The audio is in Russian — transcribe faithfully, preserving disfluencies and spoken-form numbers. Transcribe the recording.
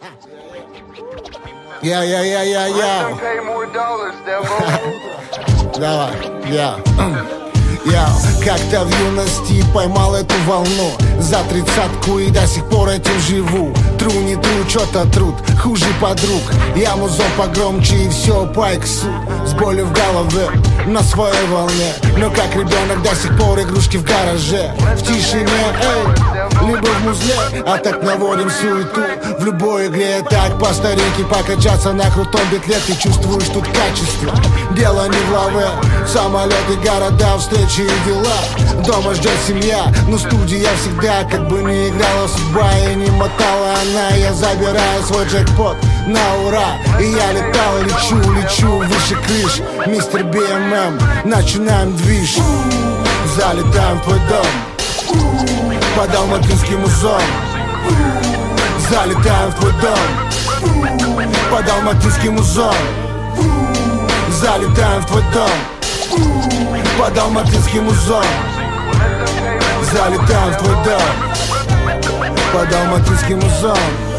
Я-я-я-я-я. Давай, я. Я как-то в юности поймал эту волну за тридцатку и до сих пор этим живу. Тру, не тру, чё-то труд, хуже подруг. Я музон погромче и все по иксу. С болью в голове, на своей волне. Но как ребенок до сих пор игрушки в гараже. В тишине, эй, либо в музле. А так наводим суету в любой игре. Так по старинке покачаться на крутом битле. Ты чувствуешь тут качество, дело не в лаве. Самолеты, города, встречи и дела. Дома ждет семья, но студия всегда. Как бы не играла судьба и не мотала она. Я забираю свой джекпот на ура. И я летал, лечу, лечу выше крыш. Мистер Би Эм Эм, начинаем движ. Залетаем в твой дом по далматинским узорам. Залетаем в твой дом по далматинским узорам. Залетаем в твой дом по далматинским узорам. Залетаем в твой дом по далматинским узорам.